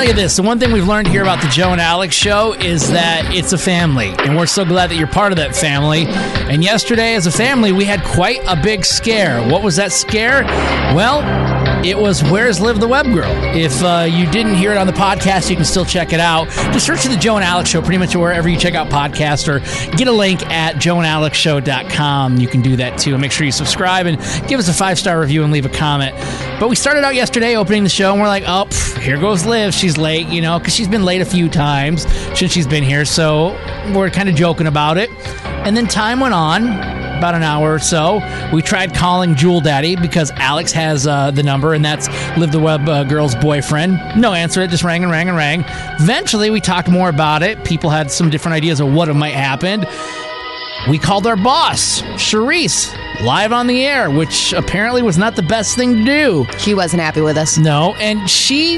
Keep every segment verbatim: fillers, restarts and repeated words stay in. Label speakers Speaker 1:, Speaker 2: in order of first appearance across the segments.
Speaker 1: tell you this, the one thing we've learned here about the Joe and Alex show is that it's a family, and we're so glad that you're part of that family. And yesterday, as a family, we had quite a big scare. What was that scare? Well, it was Where's Liv the Web Girl? If uh, you didn't hear it on the podcast, you can still check it out. Just search for the Joe and Alex Show pretty much wherever you check out podcasts, or get a link at joe and alex show dot com. You can do that too. And make sure you subscribe and give us a five-star review and leave a comment. But we started out yesterday opening the show, and we're like, oh, pff, here goes Liv. She's late, you know, because she's been late a few times since she's been here. So we're kind of joking about it. And then time went on. About an hour or so, we tried calling Jewel Daddy because Alex has uh, the number, and that's Liv the Web uh, Girl's boyfriend. No answer. It just rang and rang and rang. Eventually, we talked more about it. People had some different ideas of what it might happen. We called our boss, Charisse, live on the air, which apparently was not the best thing to do.
Speaker 2: She wasn't happy with us.
Speaker 1: No, and she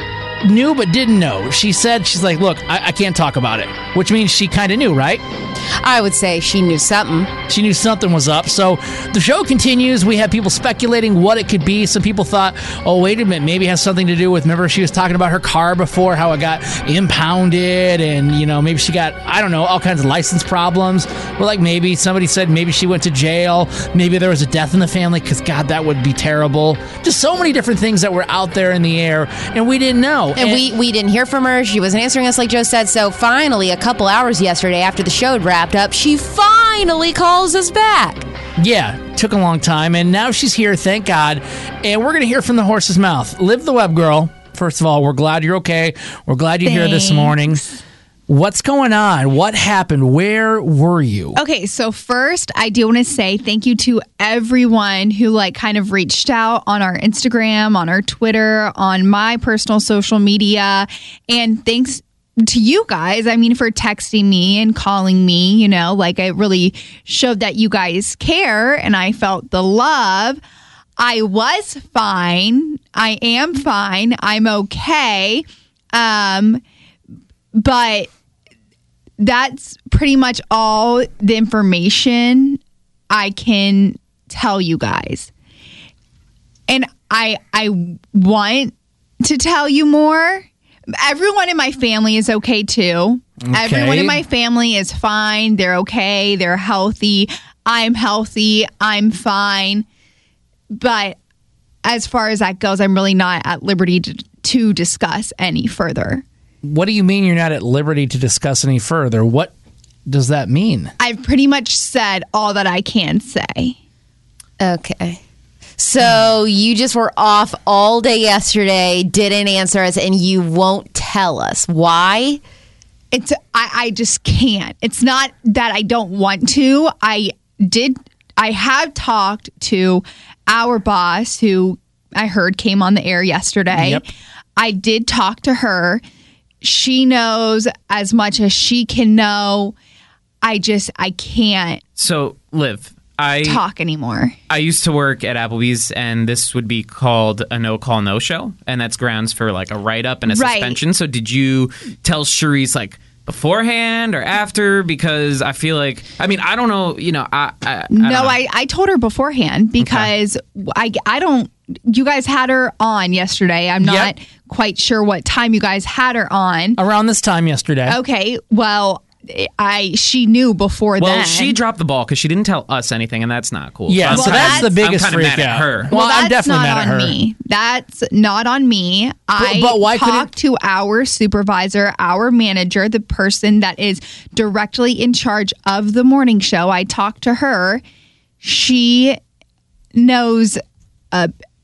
Speaker 1: knew but didn't know. She said, she's like, look, I, I can't talk about it, which means she kind of knew, right?
Speaker 2: I would say she knew something.
Speaker 1: She knew something was up. So the show continues. We have people speculating what it could be. Some people thought, oh, wait a minute, maybe it has something to do with, remember she was talking about her car before, how it got impounded, and, you know, maybe she got, I don't know, all kinds of license problems. Well, like maybe somebody said maybe she went to jail. Maybe there was a death in the family, because, God, that would be terrible. Just so many different things that were out there in the air, and we didn't know.
Speaker 2: And, and we, we didn't hear from her. She wasn't answering us like Joe said. So finally, a couple hours yesterday after the show had wrapped up, she finally calls us back.
Speaker 1: Yeah, took a long time, and now she's here, thank God. And we're going to hear from the horse's mouth. Liv the Web Girl, first of all, we're glad you're okay. We're glad you're
Speaker 3: Thanks.
Speaker 1: here this morning. What's going on? What happened? Where were you?
Speaker 3: Okay, so first, I do want to say thank you to everyone who like kind of reached out on our Instagram, on our Twitter, on my personal social media, and thanks to you guys, I mean, for texting me and calling me, you know, like it really showed that you guys care, and I felt the love. I was fine. I am fine. I'm okay. Um, but that's pretty much all the information I can tell you guys. And I I want to tell you more. Everyone in my family is okay too. Okay. Everyone in my family is fine. They're okay. They're healthy. I'm healthy. I'm fine. But as far as that goes, I'm really not at liberty to, to discuss any further.
Speaker 1: What do you mean you're not at liberty to discuss any further? What does that mean?
Speaker 3: I've pretty much said all that I can say.
Speaker 2: Okay. So you just were off all day yesterday, didn't answer us, and you won't tell us. Why?
Speaker 3: It's I, I just can't. It's not that I don't want to. I did. I have talked to our boss, who I heard came on the air yesterday.
Speaker 1: Yep.
Speaker 3: I did talk to her. She knows as much as she can know. I just, I can't
Speaker 4: So, Liv, I
Speaker 3: talk anymore.
Speaker 4: I used to work at Applebee's, and this would be called a no-call, no-show, and that's grounds for like a write-up and a
Speaker 3: Right.
Speaker 4: suspension. So did you tell Charisse like beforehand or after? Because I feel like, I mean, I don't know, you know, I, I, I
Speaker 3: No,
Speaker 4: don't know.
Speaker 3: I, I told her beforehand because I, I don't, you guys had her on yesterday. I'm not
Speaker 1: Yep.
Speaker 3: quite sure what time you guys had her on.
Speaker 1: Around this time yesterday.
Speaker 3: Okay, well, I she knew before
Speaker 4: Well,
Speaker 3: then.
Speaker 4: she dropped the ball because she didn't tell us anything, and that's not cool.
Speaker 1: Yeah,
Speaker 4: I'm
Speaker 1: so
Speaker 4: kinda-
Speaker 1: that's the biggest
Speaker 4: I'm kinda
Speaker 1: freak
Speaker 4: mad
Speaker 1: out.
Speaker 4: at her.
Speaker 1: Well,
Speaker 3: Well,
Speaker 1: I'm
Speaker 3: that's
Speaker 1: definitely
Speaker 3: not
Speaker 1: mad at
Speaker 3: on
Speaker 1: her.
Speaker 3: me. That's not on me. I
Speaker 1: but why couldn't-
Speaker 3: talked to our supervisor, our manager, the person that is directly in charge of the morning show. I talked to her. She knows uh,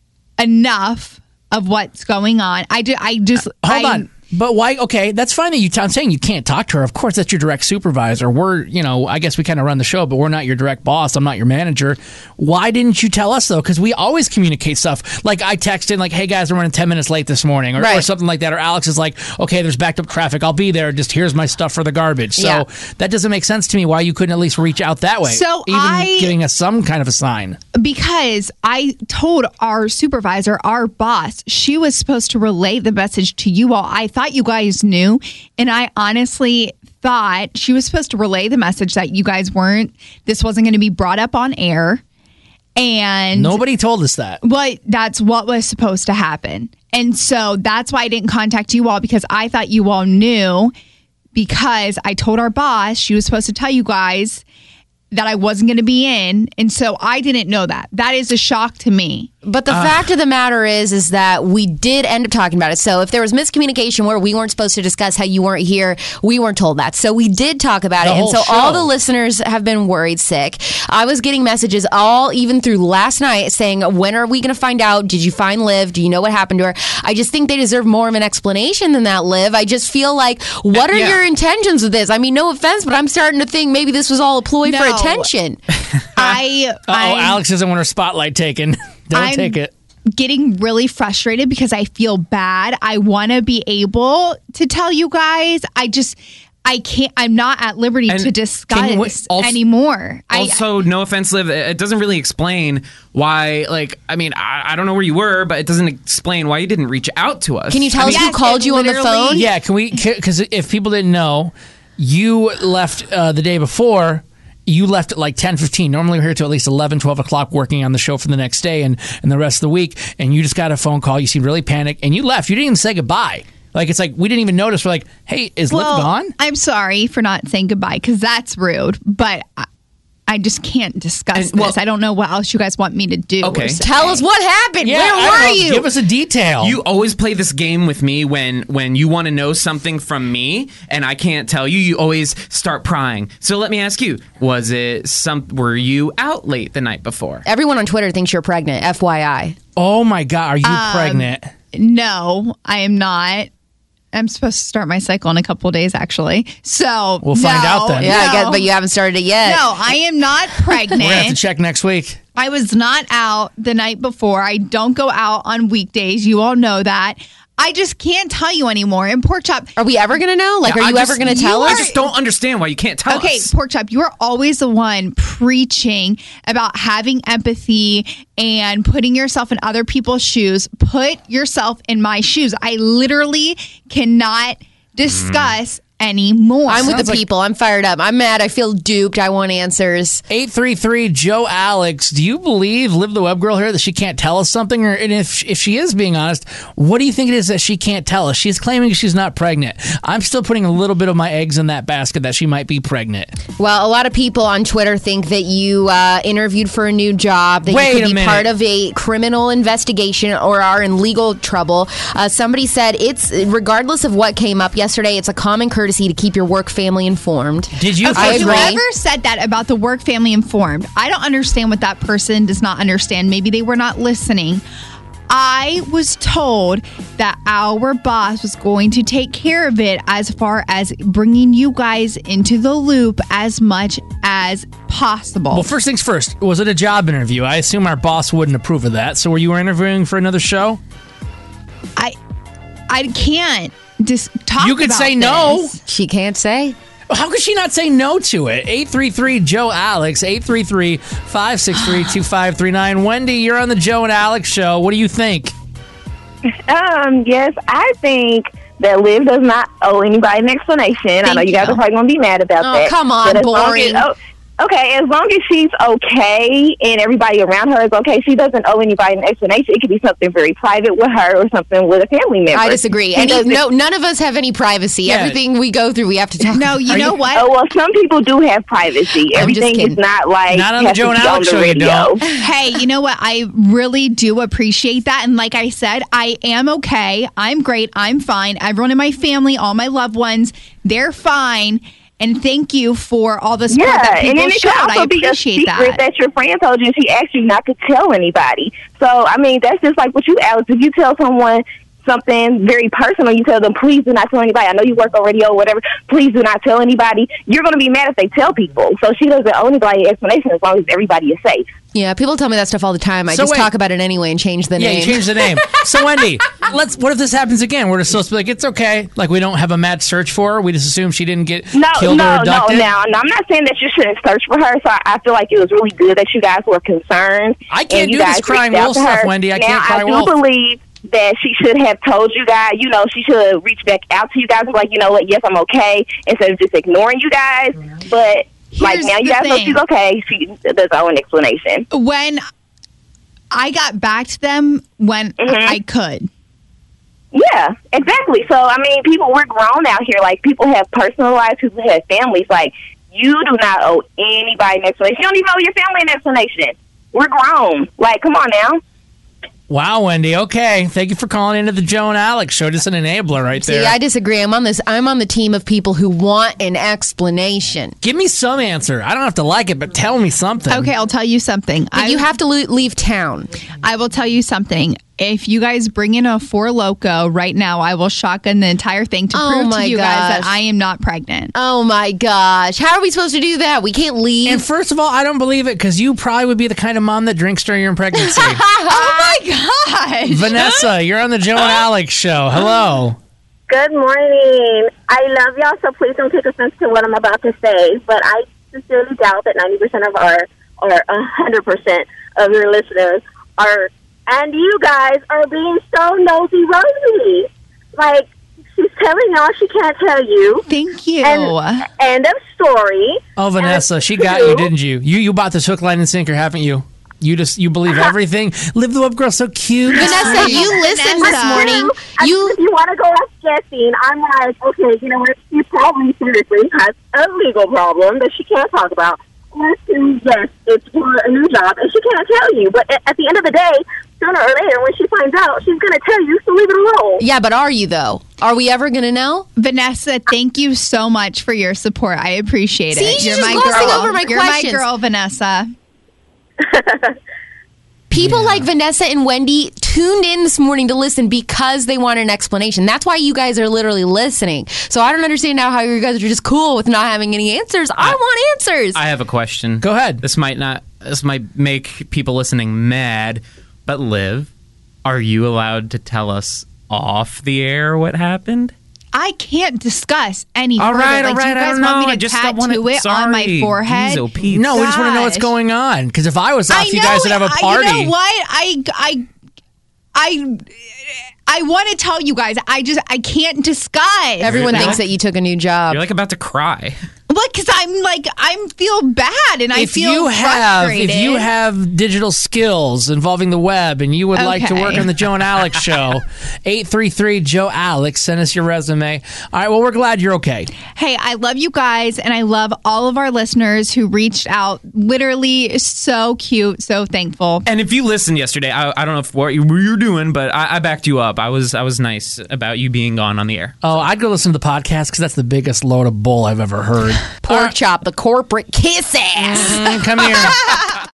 Speaker 3: enough of what's going on. I, ju- I just...
Speaker 1: Hold
Speaker 3: I,
Speaker 1: on. But why? Okay, that's fine that you. I'm saying you can't talk to her. Of course, that's your direct supervisor. We're, you know, I guess we kind of run the show, but we're not your direct boss. I'm not your manager. Why didn't you tell us though? Because we always communicate stuff. Like I texted, like, "Hey guys, we're running ten minutes late this morning," or,
Speaker 2: Right.
Speaker 1: or something like that. Or Alex is like, "Okay, there's backed up traffic. I'll be there. Just here's my stuff for the garbage." So
Speaker 2: Yeah.
Speaker 1: that doesn't make sense to me. Why you couldn't at least reach out that way?
Speaker 3: So
Speaker 1: even
Speaker 3: I-
Speaker 1: giving us some kind of a sign.
Speaker 3: Because I told our supervisor, our boss, she was supposed to relay the message to you all. I thought you guys knew, and I honestly thought she was supposed to relay the message that you guys weren't, this wasn't going to be brought up on air. And
Speaker 1: Nobody told us that.
Speaker 3: what that's what was supposed to happen. And so that's why I didn't contact you all, because I thought you all knew, because I told our boss she was supposed to tell you guys that I wasn't going to be in. And so I didn't know that. That is a shock to me.
Speaker 2: But the uh, fact of the matter is, is that we did end up talking about it. So if there was miscommunication where we weren't supposed to discuss how you weren't here, we weren't told that. So we did talk about it. And so show. all the listeners have been worried sick. I was getting messages all, even through last night, saying, when are we going to find out? Did you find Liv? Do you know what happened to her? I just think they deserve more of an explanation than that, Liv. I just feel like, what are yeah. your intentions with this? I mean, no offense, but I'm starting to think maybe this was all a ploy
Speaker 3: no.
Speaker 2: for attention.
Speaker 3: I,
Speaker 1: oh, Alex doesn't want her spotlight taken. Don't
Speaker 3: I'm
Speaker 1: take it.
Speaker 3: Getting really frustrated because I feel bad. I want to be able to tell you guys. I just, I can't, I'm not at liberty
Speaker 4: and
Speaker 3: to discuss
Speaker 4: you, also,
Speaker 3: anymore.
Speaker 4: Also, I, no offense, Liv, it doesn't really explain why, like, I mean, I, I don't know where you were, but it doesn't explain why you didn't reach out to us.
Speaker 2: Can you tell
Speaker 3: I
Speaker 2: us
Speaker 3: mean,
Speaker 2: who
Speaker 3: yes,
Speaker 2: called you on the phone?
Speaker 1: Yeah, can we, because if people didn't know, you left uh, the day before. You left at like ten fifteen. Normally we're here till at least eleven, twelve o'clock working on the show for the next day and, and the rest of the week. And you just got a phone call. You seemed really panicked. And you left. You didn't even say goodbye. Like, it's like, we didn't even notice. We're like, hey, is
Speaker 3: well,
Speaker 1: Liv gone?
Speaker 3: I'm sorry for not saying goodbye, because that's rude. But I, I just can't discuss
Speaker 4: and, well,
Speaker 3: this. I don't know what else you guys want me to do.
Speaker 4: Okay.
Speaker 2: Tell us what happened.
Speaker 1: Yeah,
Speaker 2: Where
Speaker 1: I
Speaker 2: were
Speaker 1: don't know.
Speaker 2: you?
Speaker 1: Give us a detail.
Speaker 4: You always play this game with me when when you want to know something from me and I can't tell you. You always start prying. So let me ask you: Was it some? Were you out late the night before?
Speaker 2: Everyone on Twitter thinks you're pregnant. F Y I.
Speaker 1: Oh my God, are you
Speaker 3: Um,
Speaker 1: pregnant?
Speaker 3: No, I am not. I'm supposed to start my cycle in a couple of days, actually. So
Speaker 1: We'll find
Speaker 3: no,
Speaker 1: out then.
Speaker 2: Yeah, I
Speaker 3: no.
Speaker 2: guess, but you haven't started it yet.
Speaker 3: No, I am not pregnant.
Speaker 1: We're going to have to check next week.
Speaker 3: I was not out the night before. I don't go out on weekdays. You all know that. I just can't tell you anymore. And Pork Chop,
Speaker 2: Are we ever going to know? Like,
Speaker 4: Yeah,
Speaker 2: are
Speaker 4: I
Speaker 2: you
Speaker 4: just-
Speaker 2: ever going to tell
Speaker 3: you
Speaker 2: us?
Speaker 4: I just don't understand why you can't tell
Speaker 3: okay,
Speaker 4: us.
Speaker 3: Pork Chop, you are always the one preaching about having empathy and putting yourself in other people's shoes. Put yourself in my shoes. I literally cannot discuss anymore.
Speaker 2: I'm with
Speaker 1: Sounds
Speaker 2: the
Speaker 1: like-
Speaker 2: people. I'm fired up. I'm mad. I feel duped. I want answers.
Speaker 1: eight three three Joe Alex, do you believe Liv the Web Girl here that she can't tell us something? Or and if if she is being honest, what do you think it is that she can't tell us? She's claiming she's not pregnant. I'm still putting a little bit of my eggs in that basket that she might be pregnant.
Speaker 2: Well, a lot of people on Twitter think that you uh, interviewed for a new job, that
Speaker 1: Wait
Speaker 2: you could
Speaker 1: a
Speaker 2: be
Speaker 1: minute.
Speaker 2: part of a criminal investigation or are in legal trouble. Uh, somebody said it's, regardless of what came up yesterday, it's a common courtesy to keep your work family informed.
Speaker 1: Did you?
Speaker 2: I
Speaker 3: Okay,
Speaker 2: agree.
Speaker 3: whoever said that about the work family informed, I don't understand what that person does not understand. Maybe they were not listening. I was told that our boss was going to take care of it as far as bringing you guys into the loop as much as possible.
Speaker 1: Well, first things first, was it a job interview? I assume our boss wouldn't approve of that. So were you interviewing for another show?
Speaker 3: I I can't just talk
Speaker 1: You could
Speaker 3: about
Speaker 1: say no.
Speaker 3: this.
Speaker 2: She can't say.
Speaker 1: How could she not say no to it? eight three three Joe Alex, eight three three, five six three, two five three nine. Wendy, you're on the Joe and Alex show. What do you think?
Speaker 5: Um, yes, I think that Liv does not owe anybody an explanation. I know you guys
Speaker 2: you.
Speaker 5: are probably going to be mad about
Speaker 2: Oh,
Speaker 5: that.
Speaker 2: come on,
Speaker 5: but as long
Speaker 2: boring.
Speaker 5: as- oh, okay, as long as she's okay and everybody around her is okay, she doesn't owe anybody an explanation. It could be something very private with her or something with a family member.
Speaker 2: I disagree.
Speaker 5: She
Speaker 2: Any,
Speaker 5: doesn't-
Speaker 2: no, none of us have any privacy.
Speaker 1: Yeah.
Speaker 2: Everything we go through, we have to talk.
Speaker 3: No, you
Speaker 1: Are
Speaker 3: know
Speaker 1: you-
Speaker 3: what?
Speaker 5: Oh, well, some people do have privacy.
Speaker 2: I'm just
Speaker 5: Everything is
Speaker 2: kidding.
Speaker 5: not like
Speaker 1: Not on the
Speaker 5: has
Speaker 1: Joe
Speaker 5: to
Speaker 1: and
Speaker 5: be
Speaker 1: Alex
Speaker 5: on the
Speaker 1: show, you
Speaker 5: radio.
Speaker 1: don't.
Speaker 3: Hey, you know what? I really do appreciate that. And like I said, I am okay. I'm great. I'm fine. Everyone in my family, all my loved ones, they're fine. And thank you for all the support
Speaker 5: Yeah,
Speaker 3: that
Speaker 5: and
Speaker 3: people
Speaker 5: then it
Speaker 3: showed.
Speaker 5: could also
Speaker 3: I
Speaker 5: be a
Speaker 3: appreciate
Speaker 5: secret
Speaker 3: that.
Speaker 5: that. your friend told you and she asked you not to tell anybody. So, I mean, that's just like what you, Alex. If you tell someone something very personal, you tell them, please do not tell anybody. I know you work on radio or whatever. Please do not tell anybody. You're going to be mad if they tell people. So she doesn't owe anybody an explanation as long as everybody is safe.
Speaker 2: Yeah, people tell me that stuff all the time. I
Speaker 1: So
Speaker 2: just
Speaker 1: wait.
Speaker 2: talk about it anyway and change the
Speaker 1: Yeah,
Speaker 2: name.
Speaker 1: you changed the name. So, Wendy, let's. What if this happens again? We're just supposed to be like, it's okay. Like, we don't have a mad search for her. We just assume she didn't get
Speaker 5: No,
Speaker 1: killed
Speaker 5: no,
Speaker 1: or
Speaker 5: no,
Speaker 1: abducted.
Speaker 5: now, no, I'm not saying that you shouldn't search for her. So I, I feel like it was really good that you guys were concerned.
Speaker 1: I can't
Speaker 5: and you
Speaker 1: do this
Speaker 5: guys
Speaker 1: crying
Speaker 5: reached out
Speaker 1: wolf
Speaker 5: to
Speaker 1: stuff,
Speaker 5: her.
Speaker 1: Wendy. I
Speaker 5: now,
Speaker 1: can't cry
Speaker 5: I do
Speaker 1: wolf.
Speaker 5: believe that she should have told you guys, you know, she should have reached back out to you guys and be like, you know what, yes, I'm okay, instead of just ignoring you guys. But, like,
Speaker 3: Here's
Speaker 5: now you
Speaker 3: the
Speaker 5: guys know
Speaker 3: thing.
Speaker 5: she's okay. She does owe an explanation.
Speaker 3: When I got back to them when
Speaker 5: Mhm.
Speaker 3: I could.
Speaker 5: Yeah, exactly. So, I mean, people, we're grown out here. Like, people have personal lives, people have families. Like, you do not owe anybody an explanation. You don't even owe your family an explanation. We're grown. Like, come on now.
Speaker 1: Wow, Wendy. Okay, thank you for calling into the Joe and Alex show. Just an enabler right there.
Speaker 2: See, I disagree. I'm on this. I'm on the team of people who want an explanation.
Speaker 1: Give me some answer. I don't have to like it, but tell me something.
Speaker 3: Okay, I'll tell you something.
Speaker 2: I, you have to lo- leave town.
Speaker 3: I will tell you something. If you guys bring in a Four Loko right now, I will shotgun the entire thing to
Speaker 2: Oh
Speaker 3: prove
Speaker 2: my
Speaker 3: to you guys that
Speaker 2: gosh.
Speaker 3: I am not pregnant.
Speaker 2: Oh my gosh! How are we supposed to do that? We can't leave.
Speaker 1: And first of all, I don't believe it because you probably would be the kind of mom that drinks during your pregnancy.
Speaker 3: Oh my gosh!
Speaker 1: Vanessa, you're on the Joe and Alex show. Hello.
Speaker 5: Good morning. I love y'all, so please don't take offense to what I'm about to say, but I sincerely doubt that ninety percent of our, or one hundred percent of your listeners are, and you guys are being so nosy-rosy. Like, she's telling y'all she can't tell you.
Speaker 3: Thank you.
Speaker 5: And end of story.
Speaker 1: Oh, Vanessa,
Speaker 5: And
Speaker 1: she got
Speaker 5: two,
Speaker 1: you, didn't you? You you bought this hook, line, and sinker, haven't you? You just you believe everything. Live the web girl, so cute.
Speaker 2: Vanessa, you listened this
Speaker 3: Vanessa.
Speaker 2: morning.
Speaker 5: I
Speaker 2: You
Speaker 5: if you want to go off guessing, I'm like, okay, you know what? She probably seriously has a legal problem that she can't talk about. Or two, yes, it's for a new job, and she can't tell you. But at at the end of the day, sooner or later, when she finds out, she's going to tell you, so leave it alone.
Speaker 2: Yeah, but are you though? Are we ever going to know?
Speaker 3: Vanessa, thank you so much for your support. I appreciate
Speaker 2: See,
Speaker 3: it.
Speaker 2: she's
Speaker 3: You're
Speaker 2: just
Speaker 3: my
Speaker 2: glossing
Speaker 3: girl.
Speaker 2: over my
Speaker 3: You're
Speaker 2: questions.
Speaker 3: my girl, Vanessa.
Speaker 2: People like Vanessa and Wendy tuned in this morning to listen because they want an explanation. That's why you guys are literally listening. So I don't understand now how you guys are just cool with not having any answers. I,
Speaker 4: I-
Speaker 2: want answers.
Speaker 4: I have a question.
Speaker 1: Go ahead.
Speaker 4: This might not. This might make people listening mad, but Liv, are you allowed to tell us off the air what happened?
Speaker 3: I can't discuss any
Speaker 4: All
Speaker 3: further.
Speaker 4: right,
Speaker 3: like,
Speaker 4: all right,
Speaker 3: do you
Speaker 4: I
Speaker 3: guys
Speaker 4: don't
Speaker 3: want
Speaker 4: know.
Speaker 3: me
Speaker 4: I
Speaker 3: to
Speaker 4: just don't
Speaker 3: tattoo
Speaker 4: wanna-
Speaker 3: it on my
Speaker 4: sorry.
Speaker 3: forehead?
Speaker 4: Jeez, oh, Pete.
Speaker 1: No, we just want to know what's
Speaker 3: Gosh.
Speaker 1: going on. Because if I was off,
Speaker 3: I
Speaker 1: you
Speaker 3: know,
Speaker 1: guys would have a
Speaker 3: I-
Speaker 1: party.
Speaker 3: You know what? I I I I want to tell you guys. I just I can't disguise.
Speaker 2: Everyone
Speaker 4: You're
Speaker 2: thinks
Speaker 4: like-
Speaker 2: that you took a new job.
Speaker 4: You're like about to cry.
Speaker 3: What? Because I'm like I feel bad and I
Speaker 1: if
Speaker 3: feel
Speaker 1: you have
Speaker 3: frustrated.
Speaker 1: if you have digital skills involving the web and you would like to
Speaker 3: Okay.
Speaker 1: work on the Joe and Alex show, eight three three Joe Alex, send us your resume. All right, well, we're glad you're okay.
Speaker 3: Hey, I love you guys, and I love all of our listeners who reached out. Literally, so cute, so thankful.
Speaker 4: And if you listened yesterday, I, I don't know if what you were doing, but I, I backed you up. I was I was nice about you being gone on the air.
Speaker 1: Oh, I'd go listen to the podcast because that's the biggest load of bull I've ever heard.
Speaker 2: Pork chop, the corporate kiss ass.
Speaker 1: Mm, come here.